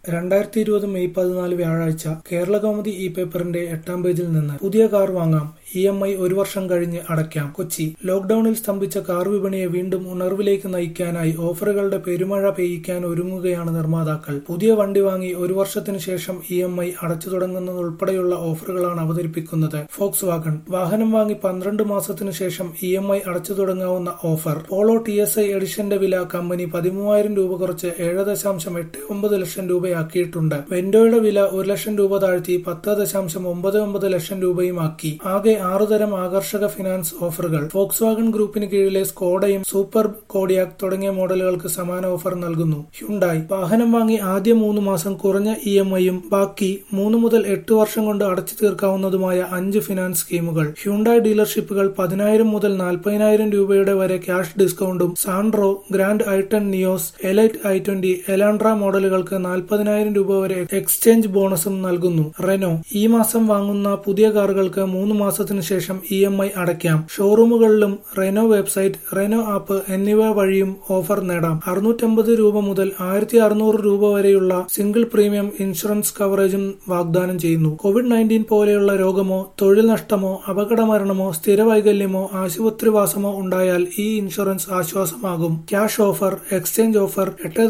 2020 May 14 വ്യാഴാഴ്ച കേരളകൗമുദി ഇ-പേപ്പറിന്റെ 8-ാം പേജിൽ നിന്ന് പുതിയ കാർ വാങ്ങാം, ഇഎംഐ 1 വർഷം കഴിഞ്ഞ് അടയ്ക്കാം. കൊച്ചി: ലോക്ഡൌണിൽ സ്തംഭിച്ച കാർ വിപണിയെ വീണ്ടും ഉണർവിലേക്ക് നയിക്കാനായി ഓഫറുകളുടെ പെരുമഴ പെയ്യിക്കാൻ ഒരുങ്ങുകയാണ് നിർമ്മാതാക്കൾ. പുതിയ വണ്ടി വാങ്ങി 1 വർഷത്തിനു ശേഷം ഇഎംഐ അടച്ചു തുടങ്ങുന്നതുൾപ്പെടെയുള്ള ഓഫറുകളാണ് അവതരിപ്പിക്കുന്നത്. ഫോക്സ് വാഗൺ: വാഹനം വാങ്ങി 12 മാസത്തിനു ശേഷം ഇഎംഐ അടച്ചു തുടങ്ങാവുന്ന ഓഫർ. പോളോ TSI എഡിഷന്റെ വില കമ്പനി 13,000 രൂപ കുറച്ച് 7.89 ലക്ഷം രൂപയാക്കിയിട്ടുണ്ട്. വെന്റോയുടെ വില 1 ലക്ഷം രൂപ താഴ്ത്തി 10.99 ലക്ഷം രൂപയുമാക്കി. ആകെ 6 തരം ആകർഷക ഫിനാൻസ് ഓഫറുകൾ. ഫോക്സ് വാഗൺ ഗ്രൂപ്പിന് കീഴിലെ സ്കോഡയും സൂപ്പർബ്, കോഡിയാക് തുടങ്ങിയ മോഡലുകൾക്ക് സമാന ഓഫർ നൽകുന്നു. ഹ്യുണ്ടായി: വാഹനം വാങ്ങി ആദ്യ 3 മാസം കുറഞ്ഞ ഇഎംഐയും ബാക്കി 3 മുതൽ 8 വർഷം കൊണ്ട് അടച്ചു തീർക്കാവുന്നതുമായ 5 ഫിനാൻസ് സ്കീമുകൾ. ഹ്യുണ്ടായി ഡീലർഷിപ്പുകൾ 10,000 മുതൽ 40,000 രൂപയുടെ വരെ ക്യാഷ് ഡിസ്കൗണ്ടും Santro, grand i10 Nios, Elite i20, Elantra മോഡലുകൾക്ക് 40,000 രൂപ വരെ എക്സ്ചേഞ്ച് ബോണസും നൽകുന്നു. റെനോ: ഈ മാസം വാങ്ങുന്ന പുതിയ കാറുകൾക്ക് 3 മാസത്തിനു ശേഷം ഇഎംഐ അടയ്ക്കാം. ഷോറൂമുകളിലും റെനോ വെബ്സൈറ്റ്, റെനോ ആപ്പ് എന്നിവ വഴിയും ഓഫർ നേടാം. 650 രൂപ മുതൽ 1,600 രൂപ വരെയുള്ള സിംഗിൾ പ്രീമിയം ഇൻഷുറൻസ് കവറേജും വാഗ്ദാനം ചെയ്യുന്നു. COVID-19 പോലെയുള്ള രോഗമോ, തൊഴിൽ നഷ്ടമോ, അപകടമരണമോ, സ്ഥിരവൈകല്യമോ, ആശുപത്രിവാസമോ ഉണ്ടായാൽ ഈ ഇൻഷുറൻസ് ആശ്വാസമാകും. ക്യാഷ് ഓഫർ, എക്സ്ചേഞ്ച് ഓഫർ,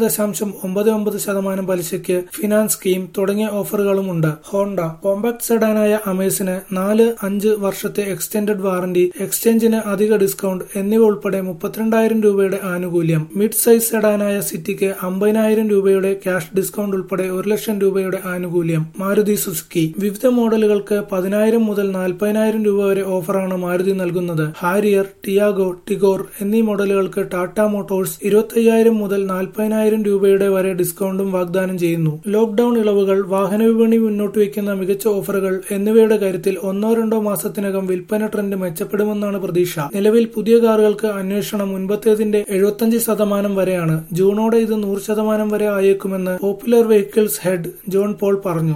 8.99% പലിശയ്ക്ക് ഫിനാൻസ് സ്കീം തുടങ്ങിയ ഓഫറുകളുമുണ്ട്. ഹോണ്ട: കോമ്പാക്ട് സെഡാനായ അമേസിന് 4-5 വർഷത്തെ എക്സ്റ്റൻഡഡ് വാറന്റി, എക്സ്ചേഞ്ചിന് അധിക ഡിസ്കൗണ്ട് എന്നിവ ഉൾപ്പെടെ 32,000 രൂപയുടെ ആനുകൂല്യം. മിഡ് സൈസ് സെഡാനായ സിറ്റിക്ക് 50,000 രൂപയുടെ ക്യാഷ് ഡിസ്കൗണ്ട് ഉൾപ്പെടെ 1 ലക്ഷം രൂപയുടെ ആനുകൂല്യം. മാരുതി സുസുക്കി: വിവിധ മോഡലുകൾക്ക് 10,000 മുതൽ 40,000 രൂപ വരെ ഓഫറാണ് മാരുതി നൽകുന്നത്. ഹാരിയർ, ടിയാഗോ, ടിഗോർ എന്നീ മോഡലുകൾക്ക് ടാറ്റ മോട്ടോഴ്സ് 25,000 മുതൽ 40,000 രൂപയുടെ വരെ ഡിസ്കൗണ്ടും വാഗ്ദാനം ചെയ്യുന്നു. ലോക്ഡൌൺ ഇളവുകൾ, വാഹനവിപണി മുന്നോട്ട് വയ്ക്കുന്ന മികച്ച ഓഫറുകൾ എന്നിവയുടെ കാര്യത്തിൽ 1-2 മാസത്തിനകം വിൽപ്പന ട്രെൻഡ് മെച്ചപ്പെടുമെന്നാണ് പ്രതീക്ഷ. നിലവിൽ പുതിയ കാറുകൾക്ക് അന്വേഷണം മുൻപത്തേതിന്റെ 75% വരെയാണ്. ജൂണോടെ ഇത് 100% വരെ ആയേക്കുമെന്ന് Popular Vehicles head John Paul പറഞ്ഞു.